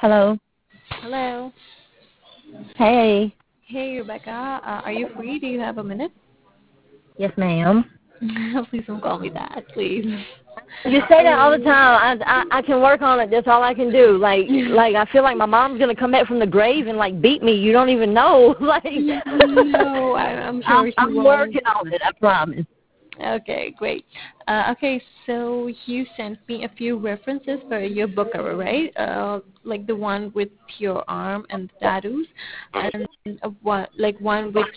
Hello. Hello. Hey. Hey, Rebecca. Are you free? Do you have a minute? Yes, ma'am. Please don't call me that, please. You say that all the time. I can work on it. That's all I can do. Like I feel like my mom's gonna come back from the grave and like beat me. You don't even know. Like No, I'm sure she I'm won't. working on it. I promise. Okay, great. Okay, so you sent me a few references for your book cover, right? Like the one with your arm and tattoos, and one with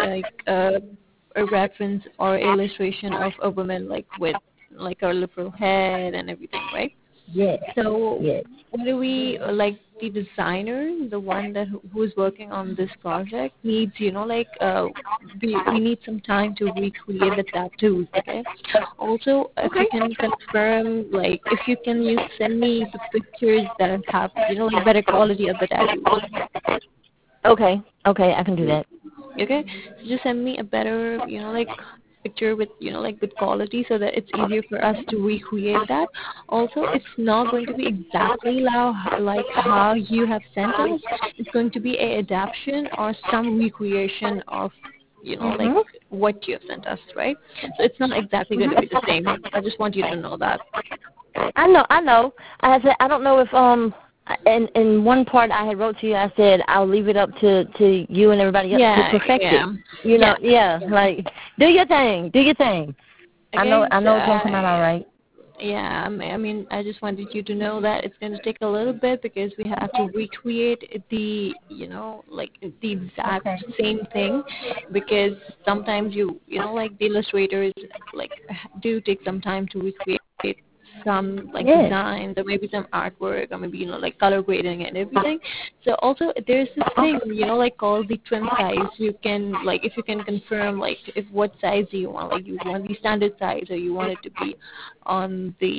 a reference or illustration of a woman like with like a liberal head and everything, right? Yes. So Yes. what do we like the designer, the one that who's working on this project needs, we need some time to recreate the tattoos, okay? Also, if you Okay. can confirm, like if you can you send me the pictures that have, like better quality of the tattoos. Okay. Okay. I can do that. Okay, so just send me a better, picture with, like good quality, so that it's easier for us to recreate that. Also, it's not going to be exactly like how you have sent us. It's going to be a adaptation or some recreation of, like Mhm. what you have sent us, right? So it's not exactly going to be the same. I just want you to know that. I know. I know. I don't know if in one part I had wrote to you. I said I'll leave it up to you and everybody else to Yeah, perfect it. yeah, You know. yeah. Yeah. Like do your thing. Do your thing. I know. Okay, I know it's gonna come out all right. yeah, I mean, I just wanted you to know that it's going to take a little bit because we have to recreate the, like the exact Okay. same thing, because sometimes like the illustrators like do take some time to recreate some like Yes. designs or maybe some artwork or maybe like color grading and everything. So also there's this thing like called the trim size. You can like if you can confirm like if what size do you want, like you want the standard size or you want it to be on the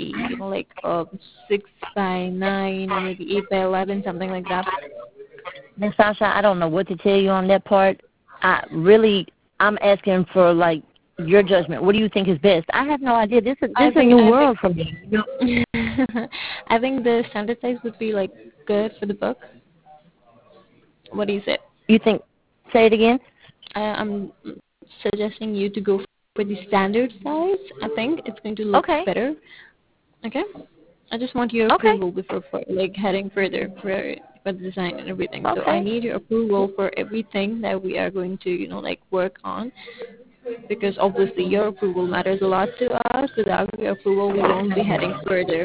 6 by 9 or maybe 8 by 11, something like that. Miss Sasha, I don't know what to tell you on that part. I'm asking for like your judgment. What do you think is best? I have no idea. This I is a think new I think world for me. You know? I think the standard size would be like good for the book. What do you say? You think? Say it again. I'm suggesting you to go for the standard size. I think it's going to look Okay. better. Okay. I just want your Okay. approval before for, like heading further for the design and everything. So I Okay. need your approval for everything that we are going to like work on, because obviously your approval matters a lot to us. Without your approval, we won't be heading further.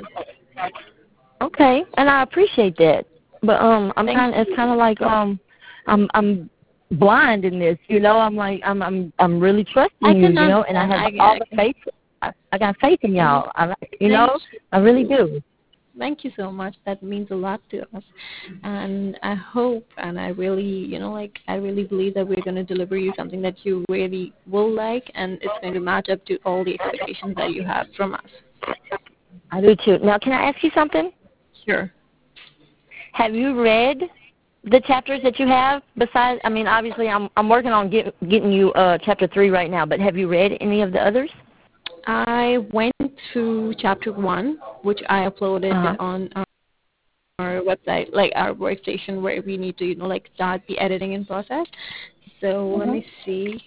Okay. And I appreciate that. But I'm Thank kind. It's you. kind of like I'm blind in this. You know. I'm really I trusting you. can You know. And I understand. have all the faith. I got faith in Mhm. y'all. You Thank know. you. I really do. Thank you so much. That means a lot to us. And I hope and I really, I really believe that we're going to deliver you something that you really will like, and it's going to match up to all the expectations that you have from us. I do too. Now, can I ask you something? Sure. Have you read the chapters that you have? Besides, I mean, obviously, I'm working on getting you chapter 3 right now. But have you read any of the others? I went through chapter 1, which I uploaded Uh-huh. on our website, like our workstation, where we need to, start the editing in process. So let Mhm. me see.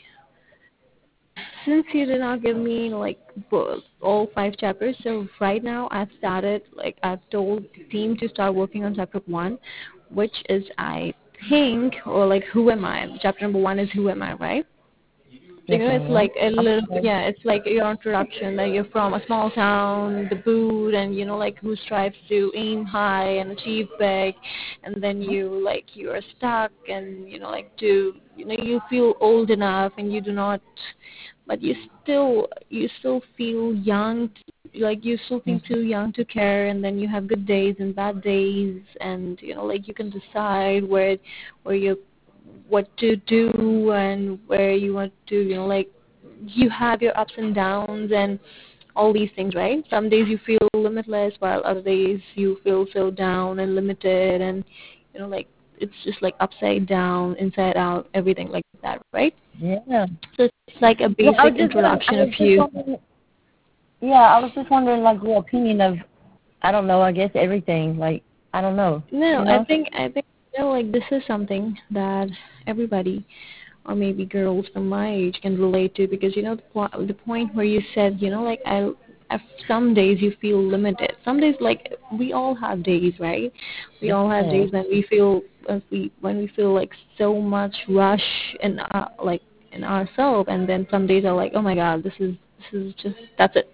Since you did not give me all 5 chapters, so right now I've told the team to start working on chapter 1, which is I think, or like who am I? Chapter number 1 is who am I, right? Yes, It's ma'am. like a I'm little, sorry. yeah, it's like your introduction, that you're from a small town, the boot, and like who strives to aim high and achieve big, and then you are stuck, and you feel old enough, and you do not, but you still feel young, like you still feel too young to care, and then you have good days and bad days, and you can decide where you what to do and where you want to, you have your ups and downs and all these things, right? Some days you feel limitless, while other days you feel so down and limited, and it's just like upside down, inside out, everything like that, right? Yeah. So it's like a Well, basic I introduction of was just you. wondering. Yeah, I was just wondering, like, your opinion of, I don't know, I guess everything. Like, I don't know. No, You I know? think like this is something that everybody, or maybe girls from my age, can relate to, because the point where you said, like some days you feel limited. Some days, like, we all have days, right? We all have Yes. days when we feel when we feel like so much rush in in ourselves, and then some days are like, oh my god, this is just, that's it.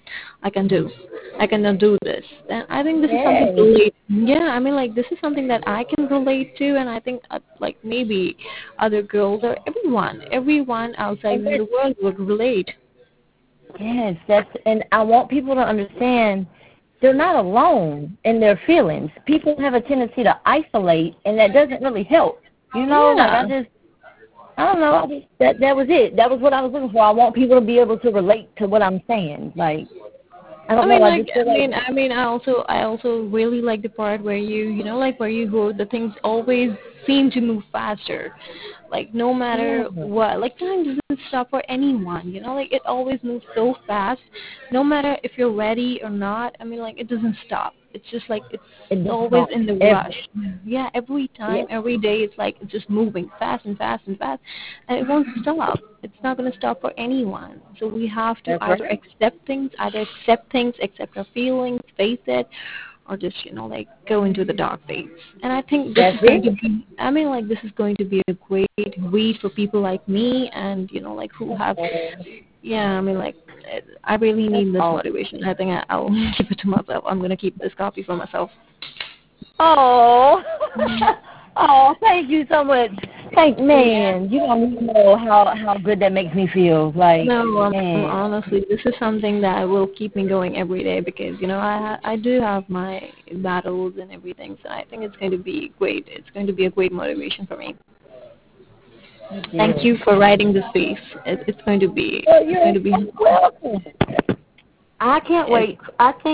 I cannot do this. And I think this is something Yes. relate. Yeah, I mean, like, this is something that I can relate to, and I think like maybe other girls, or everyone outside And in the world would relate. yes, and I want people to understand they're not alone in their feelings. People have a tendency to isolate, and that doesn't really help. You know, like Yeah. I don't know, that was it. That was what I was looking for. I want people to be able to relate to what I'm saying. Like, I I don't know, mean, I like, just feel like, I also really like the part where like where you go, the things always seem to move faster. Like, no matter yeah, what, like, time doesn't stop for anyone. Like, it always moves so fast. No matter if you're ready or not. I mean, like, it doesn't stop. It's just like it's it doesn't always help in the ever. rush. Yeah, every Yeah, time, every day, it's like it's just moving fast and fast and fast, and it won't stop. It's not going to stop for anyone. So we have to that's either right. accept things, accept our feelings, face it, or just like go into the dark days. And I think this That's is going to it. be. I mean, like, this is going to be a great read for people like me, and like who have. Yeah, I mean, like, I really That's need this awesome. motivation. I think I'll keep it to myself. I'm gonna keep this copy for myself. Oh, oh, thank you so much. Thank Yeah. man, you don't even know how good that makes me feel. Like, No, man, honestly, this is something that will keep me going every day, because I do have my battles and everything, so I think it's going to be great. It's going to be a great motivation for me. you Thank did. you for writing this piece. It's going to be Well, it's going you're to be so welcome. I can't it's, wait.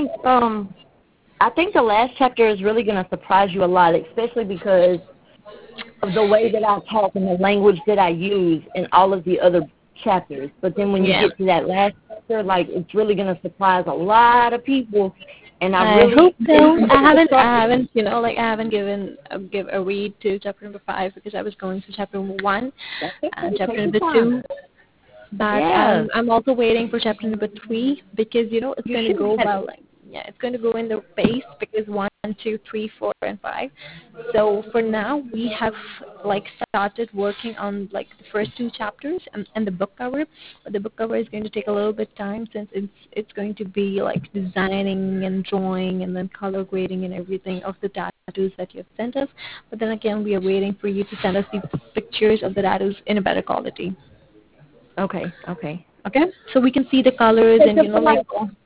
I think the last chapter is really going to surprise you a lot, especially because of the way that I talk and the language that I use in all of the other chapters. But then when you yeah. get to that last chapter, like, it's really going to surprise a lot of people. And I I hope really, so. and I the haven't start, I haven't like I haven't give a read to chapter number 5, because I was going to chapter number 1 that's okay. and chapter Take your number time. 2. But Yeah, I'm also waiting for chapter number 3, because it's you going to should go have by, it. like, yeah, it's going to go in the pace, because 1, 2, 3, 4, and 5. So for now, we have, like, started working on, like, the first 2 chapters and the book cover. But the book cover is going to take a little bit time, since it's going to be like designing and drawing and then color grading and everything of the tattoos that you have sent us. But then again, we are waiting for you to send us the pictures of the tattoos in a better quality. Okay, okay. Okay, so we can see the colors and Except for like, like,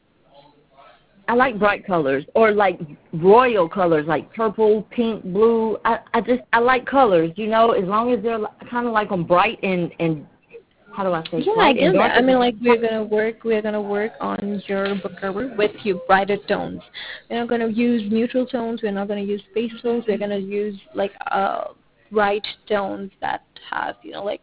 I like bright colors or like royal colors, like purple, pink, blue. I like colors, as long as they're kind of like on bright and how do I say yeah, I bright and get that. dark I at the mean, same like, we're gonna work on your book cover with your brighter tones. We're not gonna use neutral tones. We're not gonna use pastel tones. We're gonna use, like, bright tones that have like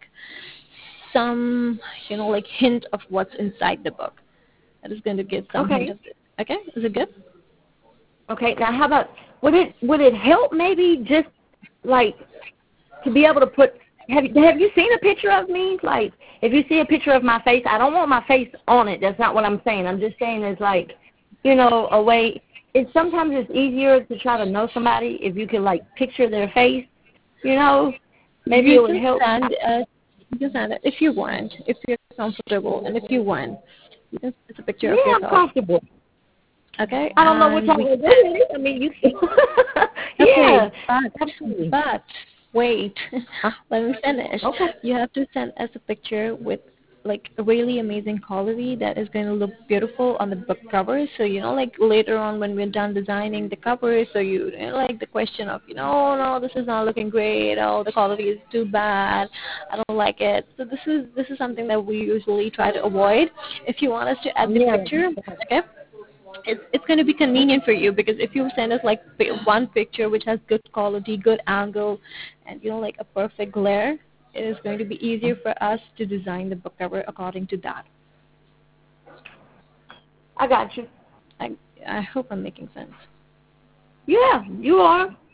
some like hint of what's inside the book. That is going to give time. some hint Okay. of it. Okay, is it good? Okay. Now, how about would it help maybe just like to be able to put have you seen a picture of me? Like, if you see a picture of my face, I don't want my face on it. That's not what I'm saying. I'm just saying it's like, a way. Sometimes it's easier to try to know somebody if you can like picture their face. Maybe You it would can help. send it if you want, if you're comfortable, and if you want, you can send a picture Yeah, of I'm yourself. comfortable. Okay, I don't know what and y'all we gonna do with it. I mean, you. okay, Yeah, but absolutely. but wait, Uh, let me finish. okay. You have to send us a picture with, like, a really amazing quality that is going to look beautiful on the book cover. So like, later on when we're done designing the cover, so like the question of, no, this is not looking great. Oh, the quality is too bad. I don't like it. So this is something that we usually try to avoid. If you want us to add the Yeah. picture, okay, it's going to be convenient for you, because if you send us, like, one picture which has good quality, good angle, and like a perfect glare, it is going to be easier for us to design the book cover according to that. I got you. I I hope I'm making sense. Yeah, you are.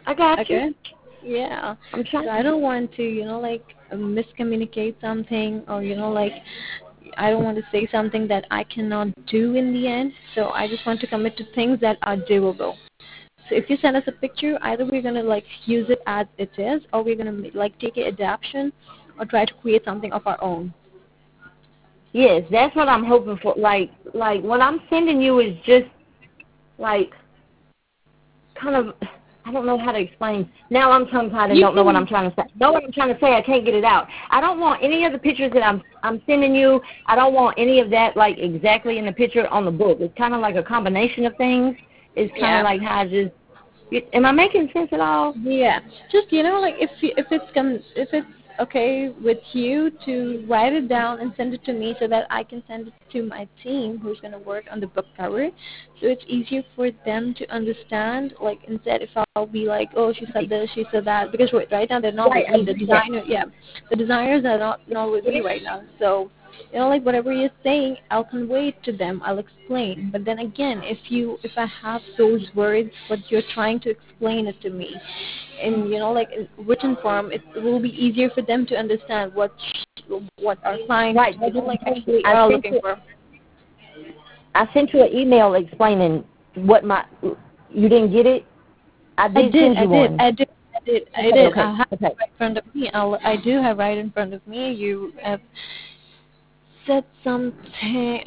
I got Okay. you. Yeah. I'm So trying. I don't want to, miscommunicate something, or, I don't want to say something that I cannot do in the end. So I just want to commit to things that are doable. So if you send us a picture, either we're gonna use it as it is, or we're gonna take an adaptation, or try to create something of our own. Yes, that's what I'm hoping for. Like what I'm sending you is just like kind of, I don't know how to explain. Now I'm tongue-tied and You don't know what I'm can. trying to say. Know what I'm trying to say? I can't get it out. I don't want any of the pictures that I'm sending you. I don't want any of that like exactly in the picture on the book. It's kind of like a combination of things. It's kind of Yeah. like how I just. Am I making sense at all? Yeah, just if it's okay with you to write it down and send it to me so that I can send it to my team who's gonna work on the book cover, so it's easier for them to understand. Like instead, if I'll be like, oh, she said this, she said that, because right now they're not Right, with I me. The do that. designer, yeah, the designers are not with me right now. So whatever you're saying, I'll convey it to them. I'll explain. But then again, if I have those words, but you're trying to explain it to me in in written form, it will be easier for them to understand what our clients Right. actually I are sent looking you. for. I sent you an email explaining what my. You didn't get it. I I did did, send I you did, one. I did, I did, I Okay. did. Okay. I have Okay. it right in front of me. I do have right in front of me. You have said something.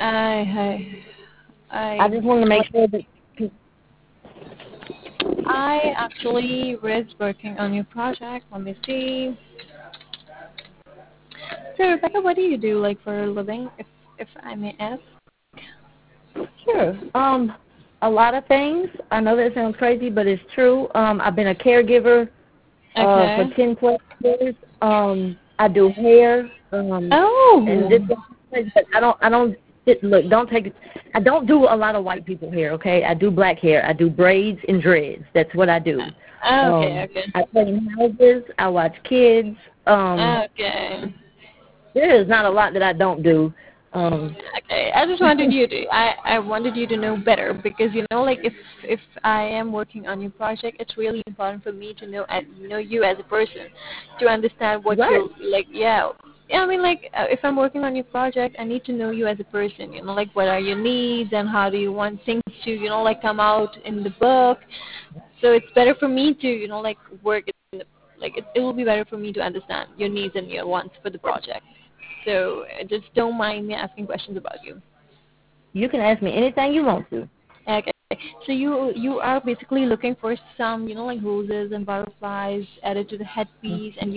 I I just wanted to make sure that. I actually was working on your project. Let me see. So Rebecca, what do you do for a living, if I may ask? Sure. A lot of things. I know that sounds crazy, but it's true. I've been a caregiver for Okay. 10 plus years. I do hair. And this, Oh. but look. Don't take it. I don't do a lot of white people hair. Okay, I do black hair. I do braids and dreads. That's what I do. Okay. Okay. I clean houses. I watch kids. Okay. There is not a lot that I don't do. Okay. I just wanted you to. I wanted you to know better, because if I am working on your project, it's really important for me to know you as a person, to understand what Right. you're like. Yeah. Yeah, I mean, if I'm working on your project, I need to know you as a person. What are your needs, and how do you want things to, come out in the book. So it's better for me to, work in the, it will be better for me to understand your needs and your wants for the project. So just don't mind me asking questions about you. You can ask me anything you want to. Okay. So you are basically looking for some, roses and butterflies added to the headpiece, and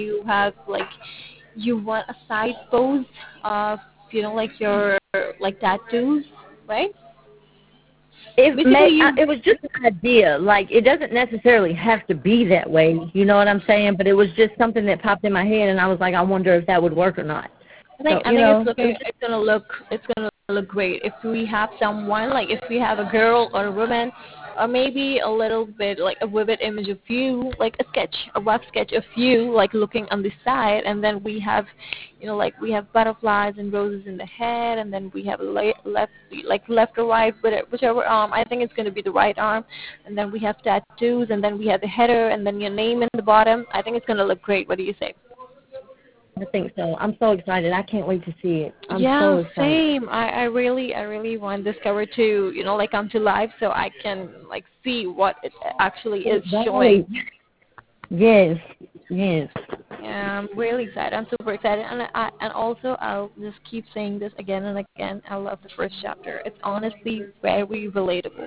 you want a side pose of, your tattoos, right? Basically, you. It was just an idea. Like, it doesn't necessarily have to be that way. You know what I'm saying? But it was just something that popped in my head, and I was like, I wonder if that would work or not. So, I think it's gonna look great if we have someone, if we have a girl or a woman, or maybe a little bit a vivid image of you, a rough sketch of you, looking on the side, and then we have, we have butterflies and roses in the head, and then we have left or right, but whichever arm. I think it's gonna be the right arm, and then we have tattoos, and then we have the header, and then your name in the bottom. I think it's gonna look great. What do you say? I think so. I'm so excited. I can't wait to see it. I'm Yeah, so excited. same. I really want this cover to, come to life, so I can see what it actually is showing. Right. Yes. Yes. Yeah, I'm really excited. I'm super excited, and also I'll just keep saying this again and again. I love the first chapter. It's honestly very relatable.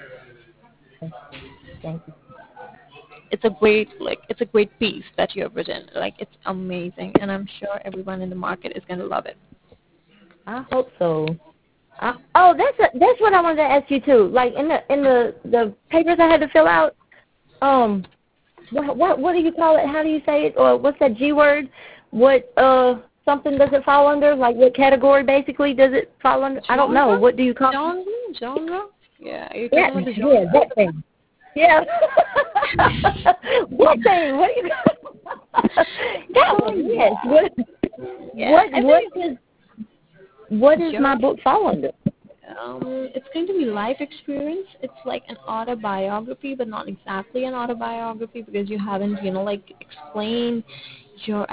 Thank you. It's a great piece that you have written. It's amazing, and I'm sure everyone in the market is gonna love it. I hope so. That's what I wanted to ask you too. Like in the papers I had to fill out. What do you call it? How do you say it? Or what's that G word? What something does it fall under? Like what category basically does it fall under? I don't know. Genre? What do you call it? Genre? Yeah, you're Yeah, talking about the genre. yeah, that thing. Yeah. What thing? What do you that one, yes. Yeah, What is my book fall under? It's going to be life experience. It's like an autobiography, but not exactly an autobiography because you haven't, like explained your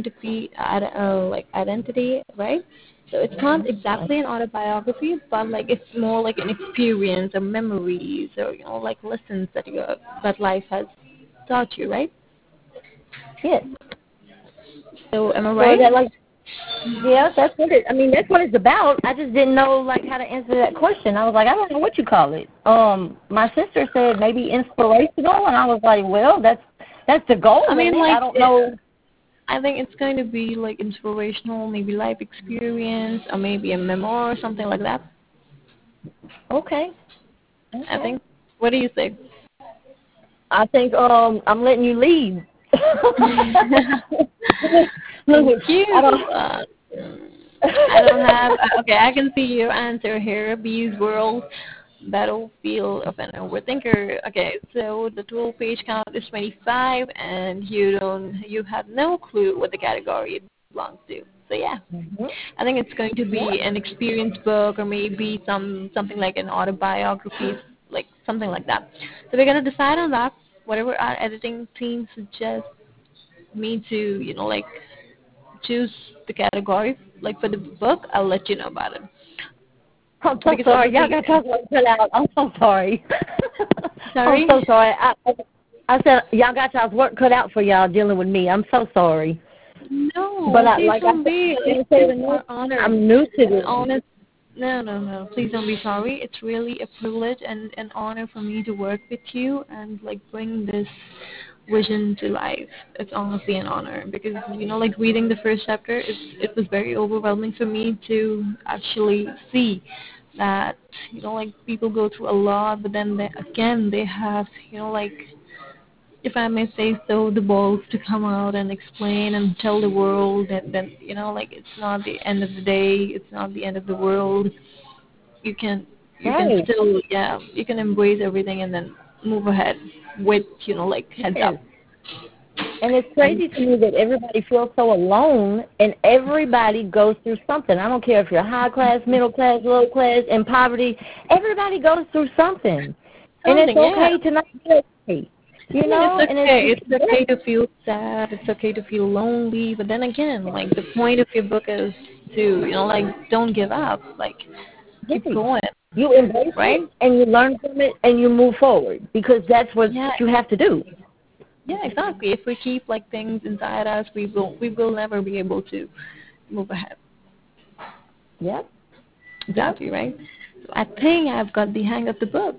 identity, right? So it's not exactly an autobiography, but like it's more like an experience or memories or like lessons that life has taught you, right? Yes. So am I So is right? that like, yeah, that's what it's about. I just didn't know like how to answer that question. I was like, I don't know what you call it. My sister said maybe inspirational, and I was like, well, that's the goal, I isn't mean, it? I like don't know. I think it's going to be like inspirational, maybe life experience, or maybe a memoir or something like that. Okay. I Okay. think. What do you think? I think I'm letting you lead. Thank Look, I you. don't. I don't have. Okay, I can see your answer here. Bees World, Battlefield of an Overthinker. Okay, so the total page count is 25, and you have no clue what the category it belongs to. So yeah, Mhm. I think it's going to Yeah. be an experience book or maybe something like an autobiography, like something like that. So we're gonna decide on that. Whatever our editing team suggests me to, like choose the category, like for the book, I'll let you know about it. I'm so Because sorry. Y'all obviously, got to cut out. I'm so sorry. I'm sorry. so sorry. I said y'all got y'all's work cut out for y'all dealing with me. I'm so sorry. But No, please like I don't said, be. I It's said, our honor. I'm new to It's this. honest. No, no, no. Please don't be sorry. It's really a privilege and an honor for me to work with you and like bring this vision to life. It's honestly an honor because like reading the first chapter, it was very overwhelming for me to actually see that like people go through a lot, but then they have like, if I may say so, the balls to come out and explain and tell the world that like it's not the end of the day, it's not the end of the world. You can Right. still, you can embrace everything and then move ahead with like heads Yes. up. And it's And crazy to me that everybody feels so alone, and everybody goes through something. I don't care if you're high class, middle class, low class, in poverty. Everybody goes through something, and it's something, yeah. okay to not be okay. I mean, it's And okay. It's it's okay to feel sad. It's okay to feel lonely. But then again, like the point of your book is to, like don't give up. Like keep great. going, You embrace right? it, and you learn from it, and you move forward because that's what Yeah, you have to do. yeah, exactly. If we keep like things inside us, we will never be able to move ahead. Yep. Yep. Exactly, right? So I think I've got the hang of the book.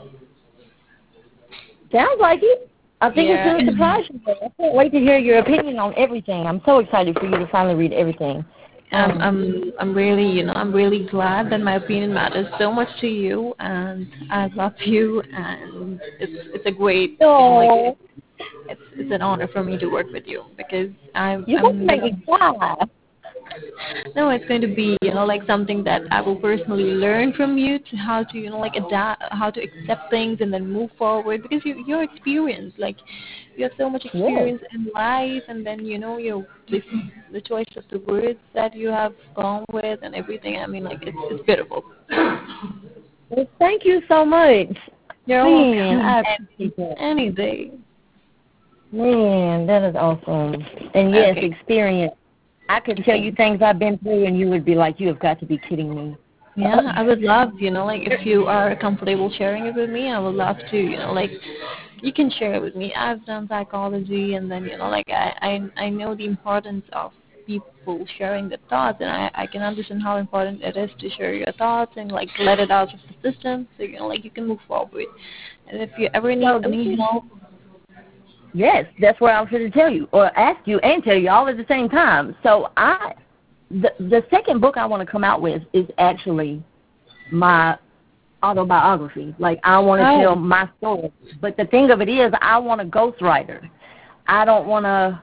Sounds like it. I think it's Yeah. going to surprise you. I can't wait to hear your opinion on everything. I'm so excited for you to finally read everything. I'm really, I'm really glad that my opinion matters so much to you, and I love you, and it's a great, So it's an honor for me to work with you because you're going to I'm make gonna. me cry. No, it's going to be, like something that I will personally learn from you to how to, like adapt, how to accept things and then move forward because your experience, like you have so much Yes. experience in life, and then the choice of the words that you have gone with and everything. I mean, like it's beautiful. Well, thank you so much. You're Man, welcome. I appreciate that. Any day. Man, that is awesome. And yes, Okay. experience. I could tell you Thanks. things I've been through, and you would be like, you have got to be kidding me. Yeah, I would love, like if you are comfortable sharing it with me, I would love to, like you can share it with me. I've done psychology, and then like I know the importance of people sharing their thoughts, and I can understand how important it is to share your thoughts and like let it out of the system, so like you can move forward. And if you ever need So this any is, help, yes, that's what I was going to tell you, or ask you and tell you all at the same time. So the second book I want to come out with is actually my autobiography. Like I want to tell oh, my story. But the thing of it is, I want a ghostwriter. I don't want to.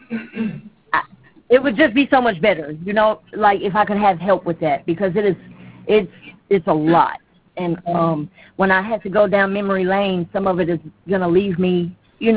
It would just be so much better, like if I could have help with that because it's a lot. And when I had to go down memory lane, some of it is gonna leave me,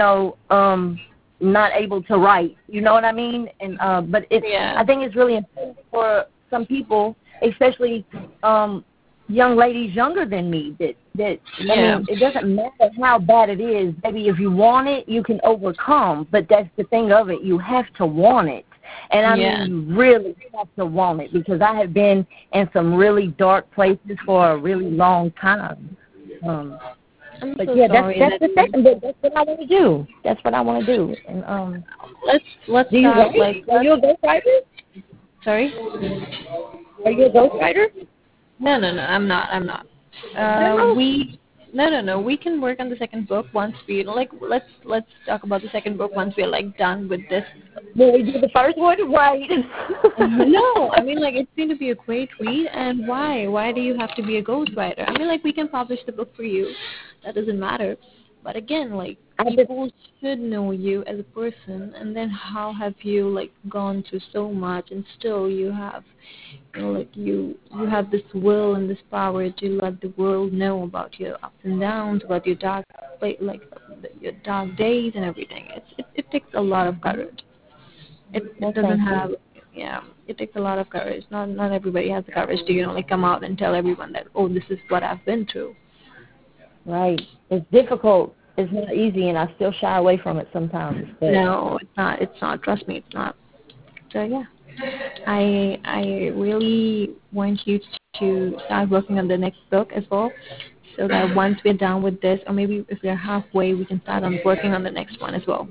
not able to write. You know what I mean? And but yeah, I think it's really important for some people, especially young ladies younger than me that I Yeah. mean, it doesn't matter how bad it is. Maybe if you want it, you can overcome. But that's the thing of it. You have to want it. And I Yeah. mean, you really have to want it, because I have been in some really dark places for a really long time. I'm But so yeah, sorry that's that the you. second. That's what I want to do. That's what I want to do. And Let's do you start write? like Are you a ghostwriter? sorry. Are you a ghostwriter? No. I'm not. I'm not. No. We. No. We can work on the second book once we like. Let's talk about the second book once we're like done with this. Will we do the first one? Right. No, I mean like it's going to be a great read, and why? Why do you have to be a ghostwriter? I mean like we can publish the book for you. That doesn't matter. But again, like I just people should know you as a person, and then how have you like gone through so much, and still you have, like you have this will and this power to let the world know about your ups and downs, about your dark like your dark days and everything. It takes a lot of courage. It well, doesn't thank you. have, yeah, it takes a lot of courage. Not everybody has the courage to like come out and tell everyone that, oh, this is what I've been through. Right. It's difficult. It's not easy, and I still shy away from it sometimes. But No, it's not, trust me, it's not. So yeah, I really want you to start working on the next book as well, so that once we're done with this, or maybe if we're halfway, we can start on working on the next one as well.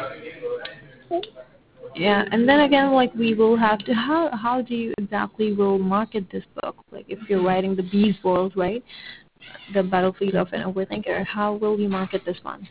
Yeah, and then again, like we will have to, how do you exactly will market this book? Like if you're writing the Bees World, right? The Battlefield of an Overthinker, how will you market this one?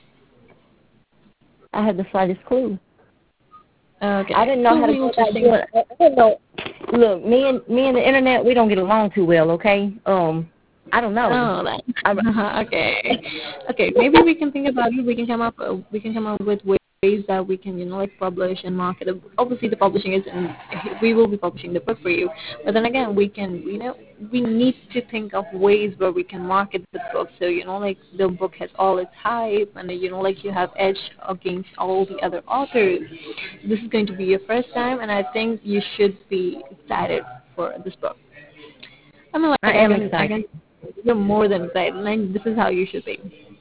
I had the slightest clue. I Okay, didn't know so how to we go will just about think. doing it. I didn't know. Look, me and the internet, we don't get along too well. Okay. I don't know. Oh, that. I, Okay, okay. Maybe we can think about it. We can come up with ways that we can, like publish and market it. Obviously, the publishing is, and we will be publishing the book for you. But then again, we can, we need to think of ways where we can market the book. So like the book has all its hype, and like you have edge against all the other authors. This is going to be your first time, and I think you should be excited for this book. I mean, I like am excited. you're more than excited. Like, this is how you should be.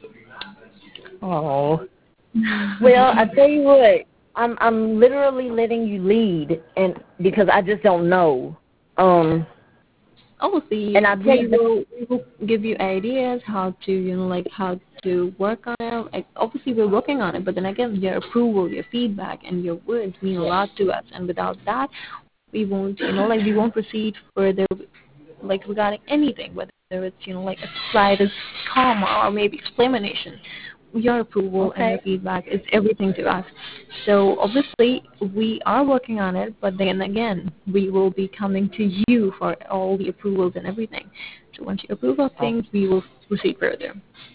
Oh. Well, I tell you what, I'm literally letting you lead, and because I just don't know. Obviously, And I'll tell you, we will give you ideas how to, like how to work on it. Like, obviously, we're working on it, but then again, your approval, your feedback, and your words mean a lot to us. And without that, we won't, like we won't proceed further, like regarding anything, whether it's, like a slightest comma or maybe explanation. Your approval and okay, your feedback is everything to us. So obviously we are working on it, but then again, we will be coming to you for all the approvals and everything. So once you approve of things, we will proceed further.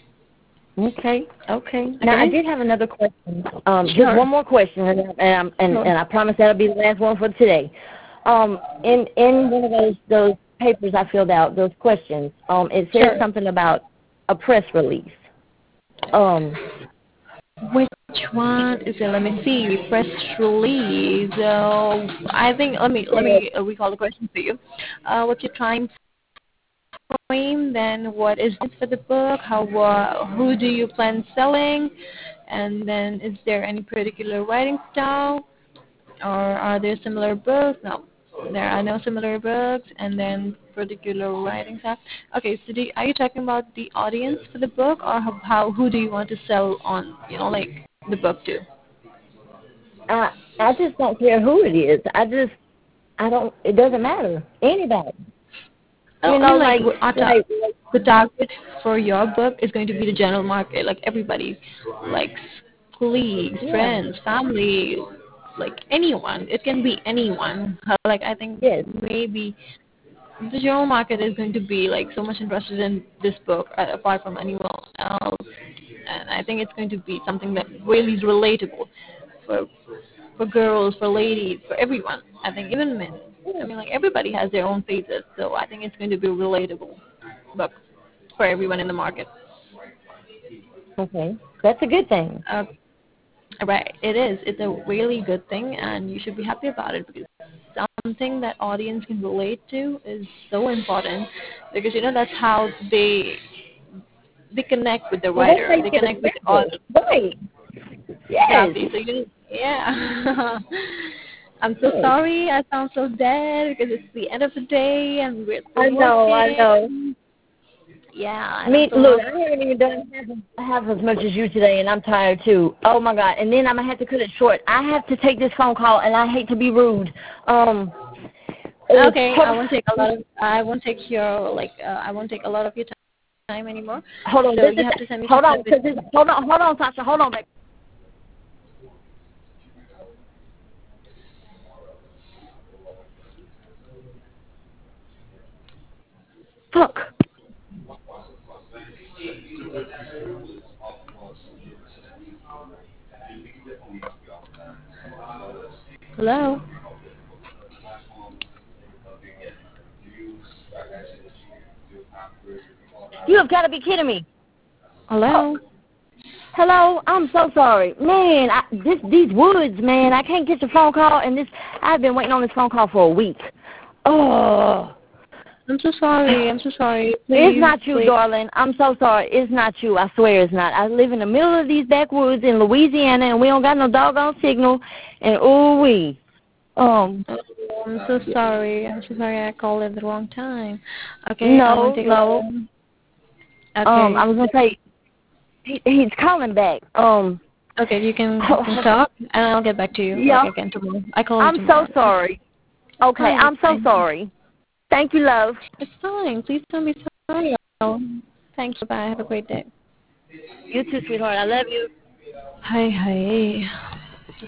okay. Now I Okay? did have another question. Just Sure. one more question, Sure. and I promise that'll be the last one for today. In one of those papers I filled out, those questions, it said Sure. something about a press release. Um, Which one is it? Let me see. Press release. I think let me recall the question for you. What you're trying frame, then what is it for the book? Who do you plan selling? And then is there any particular writing style, or are there similar books? No, there are no similar books. And then particular writing style. Okay, so are you talking about the audience for the book, or who do you want to sell on? Like the book to? I just don't care who it is. I don't. It doesn't matter. Anybody. Oh, You I know, mean, like like the target for your book is going to be the general market, like everybody, like colleagues, yeah, friends, family, like anyone. It can be anyone. Like I think yes. maybe the general market is going to be like so much interested in this book apart from anyone else, and I think it's going to be something that really is relatable for girls, for ladies, for everyone. I think even men. I mean, like everybody has their own phases, so I think it's going to be relatable book for everyone in the market. Okay, that's a good thing. Right, it is. It's a really good thing, and you should be happy about it because some something that audience can relate to is so important because that's how they connect with the Well, that's how writer. you They get connect with the author. accepted. Right. Yes. Exactly. So yeah. I'm so Yes. sorry. I sound so dead because it's the end of the day and we're I still know, I know. working. Yeah, I and I'm mean, look, so I haven't even done half as much as you today, and I'm tired too. Oh my God! And then I'm gonna have to cut it short. I have to take this phone call, and I hate to be rude. okay. Hold I won't take a lot of. I won't take a lot of your time anymore. on, So you have to send me some hold on, service. hold on, Sasha, hold on, baby. Fuck. Hello. You have got to be kidding me. Hello. Fuck. Hello, I'm so sorry, man. These woods, man. I can't get the phone call, and I've been waiting on this phone call for a week. Oh. I'm so sorry. I'm so sorry. It's Please, not you, please. darling. I'm so sorry. It's not you. I swear it's not. I live in the middle of these backwoods in Louisiana, and we don't got no doggone signal. And ooh-wee. Oh, I'm so sorry. I'm so sorry I called at the wrong time. Okay, I won't No, take no. Okay. I was gonna say he's calling back. Okay, you can talk, and I'll get back to you Yeah. again tomorrow. I call you I'm tomorrow. so sorry. Okay, Fine, I'm it's so fine. sorry. Thank you, love. It's fine. Please don't be sorry. Thank you. Bye. Have a great day. You too, sweetheart. I love you. Hi, hi.